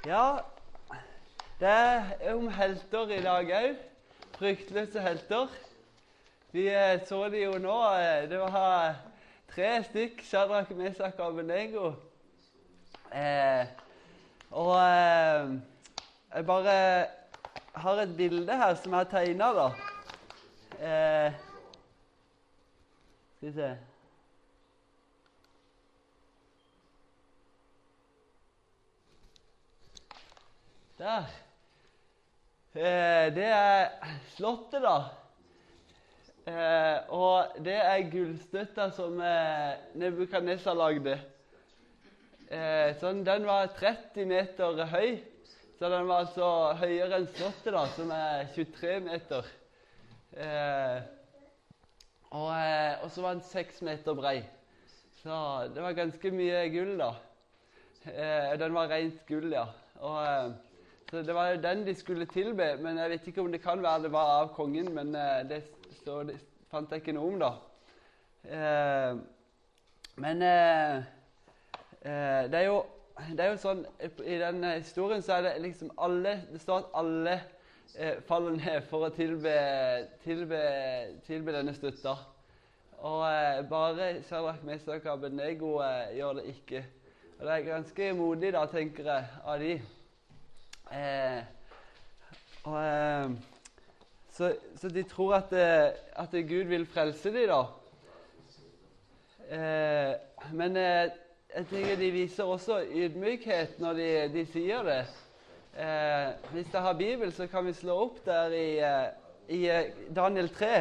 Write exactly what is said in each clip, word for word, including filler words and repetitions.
Ja, det er om helter i dag òg. Fryktløse helter. Vi eh, så de jo nå. eh, Det var tre stykk, Shadrach, Mesak og Abednego. Eh, og eh, jeg bare har et bilde her som jeg har tegnet da. Eh, skal vi se. Der. Eh, det er slottet da. Eh, og det er gullstøtta som eh, Nebukadnesar lagde. Eh, sånn, den var tretti meter høy, så den var altså høyere enn slottet da, som er tjuetre meter. Eh, og, eh, og så var den seks meter brei. Så det var ganske mye gull da. Eh, den var rent gull, ja. Og... Eh, Så det var jo den de skulle tilbe, men jeg vet ikke om det kan være det var av kongen, men eh, det, så det fant jeg ikke noe om da. Eh, men eh, eh, det, er jo, det er jo sånn, i den historien så er det liksom alle, det står at alle eh, faller ned for å tilbe, tilbe, tilbe denne støtta. Og eh, bare Shadrach, Mesak og Abednego eh, gjør det ikke. Og det er ganske modig da, tenker jeg, av de. Eh, og, eh, så, så de tror at, eh, at Gud vil frelse dem da. Eh, men eh, jeg tenker de viser også ydmykhet når de, de sier det. Eh, hvis jeg har Bibel, så kan vi slå opp der i, i Daniel tre.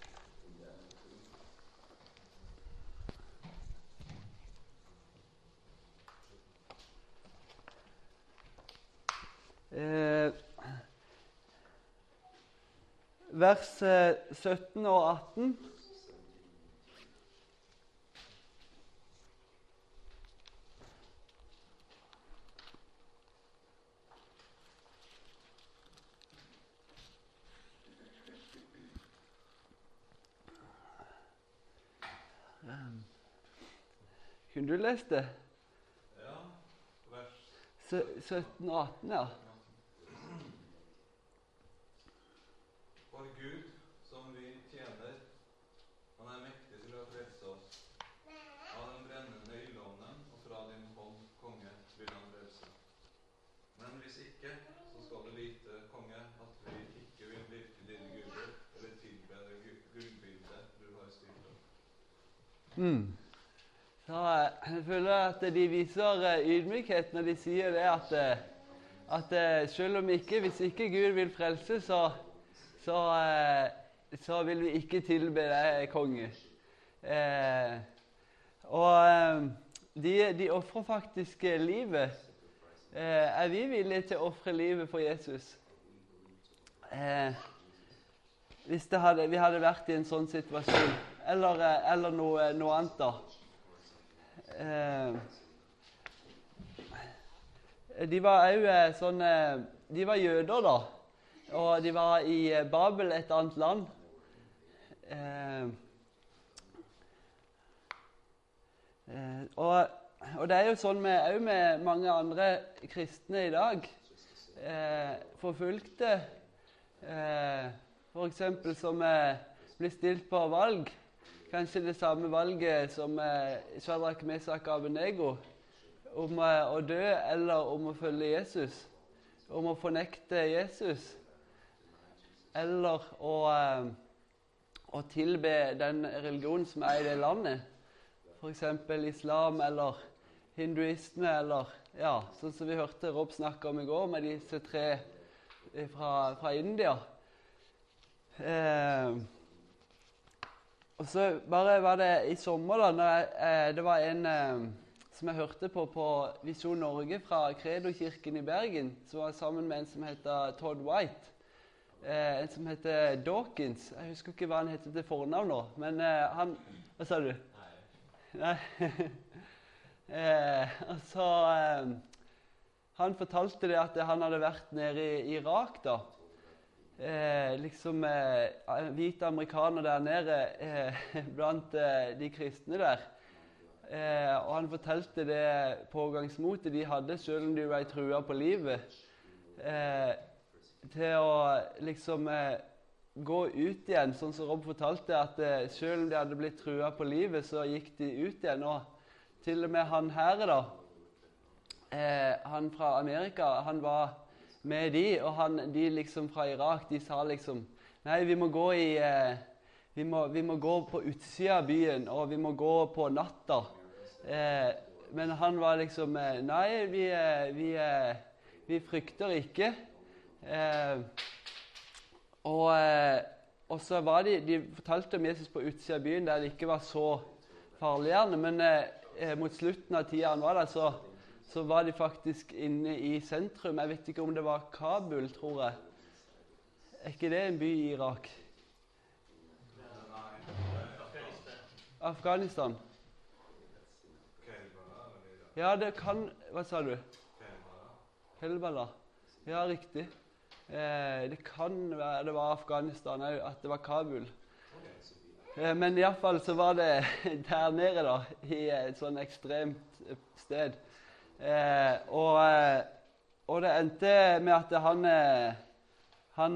Eh, vers eh, sytten og atten. Um, kunne du lest det? Ja, vers sytten og atten, ja. For Gud, som vi tjener, han er mektig til å frelse oss. Av den brennende ildovnen og fra din hånd, konge, vil han frelse. Men hvis ikke, så skal du vite, konge, at vi ikke vil virke dine guder, eller tilbe det gu- gullbildet du har stilt opp. Mm. Så eh, jeg føler at de viser eh, ydmykhet når de sier det at, eh, at eh, selv om ikke, hvis ikke Gud vil frelse, så, så, eh, så vil vi ikke tilbe deg, konge. Eh, og eh, de, de offrer faktisk eh, livet. Eh, er vi villige til å offre livet for Jesus? Eh, hvis det hadde, vi hadde vært i en sånn situasjon, eller, eh, eller noe, noe annet da. Eh, de var jo eh, sånn eh, de var jøder da, og de var i eh, Babel, et annet land. Eh, eh, og, og det er jo sånn med, også med mange andre kristne i dag, eh, forfulgte, eh, for eksempel som eh, blir stilt på valg. Kanskje det samme valget som eh, Shadrach, Mesak og Abednego, om eh, å dø eller om å følge Jesus, om å fornekte Jesus, eller å, eh, å tilbe den religionen som er i det landet, for eksempel islam eller hinduisme, eller ja, sånn som vi hørte Rob snakke om i går med disse tre fra, fra India. Eh, Og så bare var det i sommer da, når jeg, eh, det var en eh, som jeg hørte på på Visjon Norge fra Credo-kirken i Bergen, som var sammen med en som heter Todd White, eh, en som heter Dawkins. Jeg husker ikke hva han heter til fornavn nå, men eh, han... Hva sa du? Nei. eh, altså, eh, han fortalte det at han hadde vært nede i Irak da, Eh, liksom eh, hvite amerikanere der nede eh, blant eh, de kristne der. Eh, og han fortalte det pågangsmotet de hadde, selv om de ble trua på livet, eh, til å liksom eh, gå ut igjen, sånn som Rob fortalte, at eh, selv om de hadde blitt trua på livet, så gikk de ut igjen. Og til og med han her, da, eh, han fra Amerika, han var med de, og han, de liksom fra Irak, de sa liksom, nei, vi må gå i, eh, vi, må, vi må gå på utsida av byen, og vi må gå på natta. Eh, men han var liksom, eh, nei, vi, eh, vi, eh, vi frykter ikke. Eh, Og, eh, og så var de, de fortalte om Jesus på utsida av byen, der det ikke var så farlig gjerne. Men eh, mot slutten av tida han var der, så, så var de faktisk inne i sentrum. Jeg vet ikke om det var Kabul, tror jeg. Er ikke det en by i Irak? Afghanistan. Ja, det kan... Hva sa du? Helbala. Ja, riktig. Eh, det kan være det var Afghanistan, at det var Kabul. Eh, men i alle fall så var det der nede da, i et sånn ekstremt sted. Eh, og, og det endte med at han, han,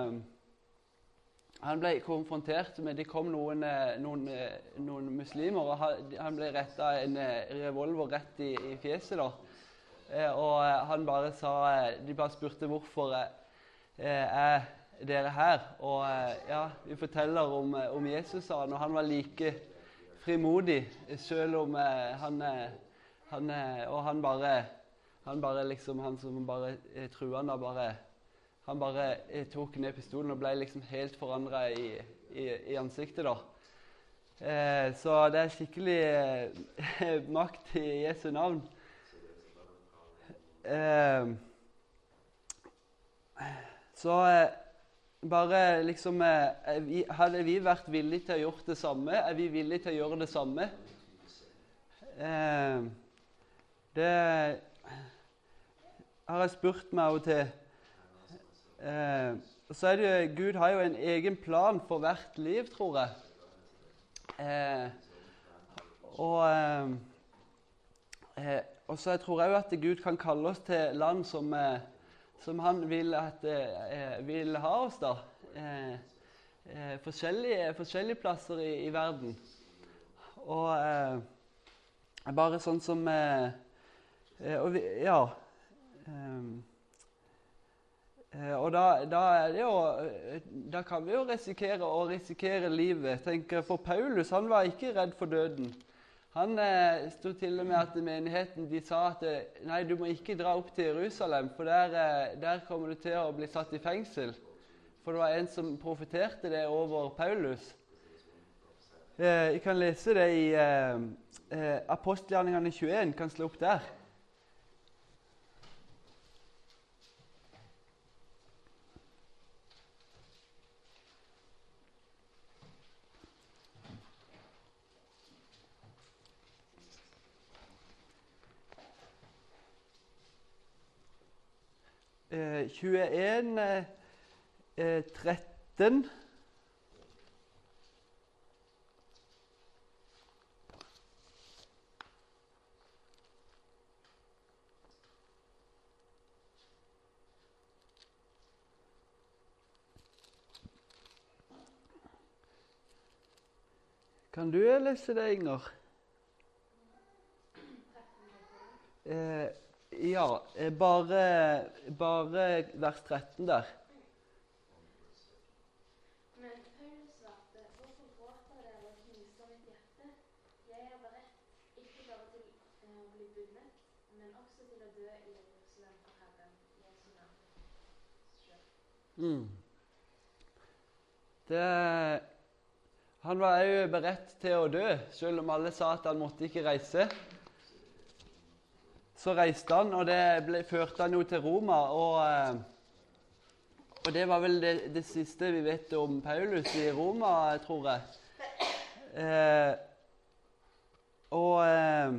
han ble konfrontert med, det kom noen, noen, noen muslimer, og han, han ble rettet en revolver rett i, i fjeset da. Eh, og han bare sa, de bare spurte hvorfor er dere her, og ja, vi forteller om, om Jesus, og han var like frimodig, selv om han, han og han bare, han bare liksom, han som bare truet han da bare, han bare tok ned pistolen og ble liksom helt forandret i, i, i ansiktet da. Eh, så det er skikkelig eh, makt i Jesu navn. Eh, Så eh, bare liksom eh, vi, hadde vi vært villige til å gjøre det samme? Er vi villige til å gjøre det samme? Eh, det har jeg spurt meg av og til. Eh, så er det jo, Gud har jo en egen plan for hvert liv, tror jeg. Eh, og, eh, og så jeg tror jeg jo at Gud kan kalle oss til land som eh, som han vil, at, eh, vil ha oss da. Eh, eh, forskjellige, forskjellige plasser i, i verden. Og eh, bare sånn som eh, og vi, ja eh, og da, da er det jo da kan vi jo risikere å risikere livet. Tenker for Paulus, han var ikke redd for døden. Han eh, stod til og med at menigheten de sa at nei, du må ikke dra opp til Jerusalem, for der, eh, der kommer du til å bli satt i fengsel. For det var en som profeterte det over Paulus. Eh, jeg kan lese det i eh, eh, Apostelgjerningene tjueen, kan slå opp der. Eh, tjueen, eh, tretten. Kan du lese det, Inger? Eh, Ja, bare, bare vers tretten der. Men Paulus svarte, hvorfor gråter dere og knuser mitt hjerte? Jeg er beredt ikke bare til å bli bundet, men også til å dø i Jerusalem for Herren, Jesu navn. Mm. Det, han var jo beredt til å dø, selv om alle sa at han måtte ikke reise. Så reiste han, og det ble, førte han jo til Roma, og, eh, og det var vel det, det siste vi vet om Paulus i Roma, tror jeg. Eh, og, eh,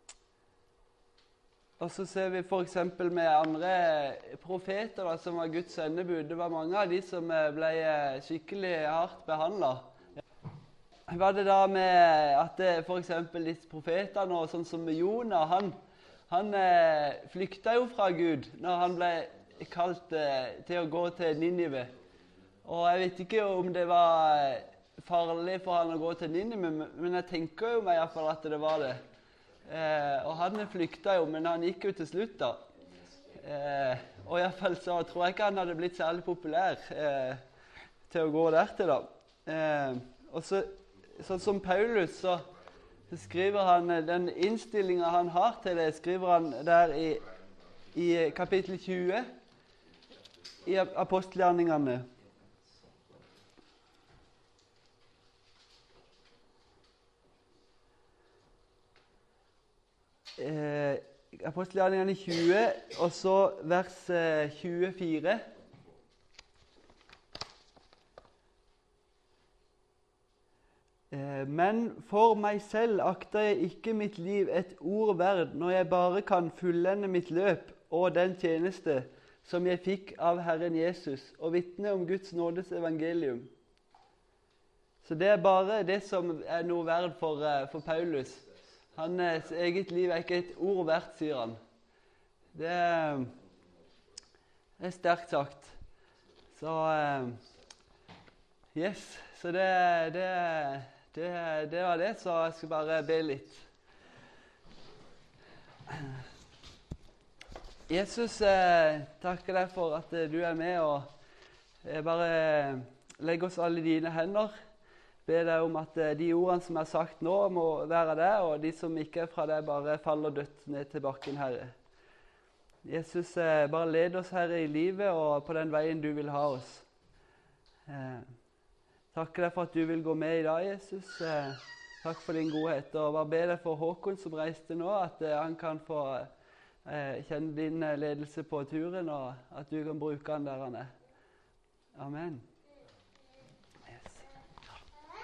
og så ser vi for eksempel med andre profeter da, som var Guds sendebud. Det var mange av de som ble skikkelig hardt behandlet. var det da med at det, for eksempel disse profetene og sånn som Jonah, han, han eh, flykta jo fra Gud når han ble kalt eh, til å gå til Ninive. Og jeg vet ikke om det var eh, farlig for han å gå til Ninive, men, men jeg tenker jo meg i hvert fall at det var det. Eh, og han flykta jo, men han gikk jo til slutt da. Eh, og i hvert fall så tror jeg ikke han hadde blitt særlig populær eh, til å gå der til da. Eh, og så, sånn som Paulus, så, så skriver han den innstillingen han har til det, skriver han der i, i kapittel tjue i apostelgjerningene. Eh, apostelgjerningene tjue, og så vers eh, tjuefire. Men for meg selv akter jeg ikke mitt liv et ord verd når jeg bare kan fullende mitt løp og den tjeneste som jeg fikk av Herren Jesus, og vitne om Guds nådes evangelium. Så det er bare det som er noe verd for, for Paulus. Hans eget liv er ikke et ord verdt, sier han. Det er, det er sterkt sagt. Så yes, så det, det, det, det var det, så jeg skal bare be litt. Jesus, eh, takker deg for at eh, du er med, og jeg bare eh, legger oss alle i dine hender. Be deg om at eh, de ordene som er sagt nå må være deg, og de som ikke er fra deg bare faller dødt ned til bakken, Herre. Jesus, eh, bare led oss, Herre, i livet og på den veien du vil ha oss. Eh, takker deg for at du vil gå med i dag, Jesus. Eh, takk for din godhet, og bare be deg for Håkon som reiste nå, at eh, han kan få eh, kjenne din ledelse på turen, og at du kan bruke han der han er. Amen.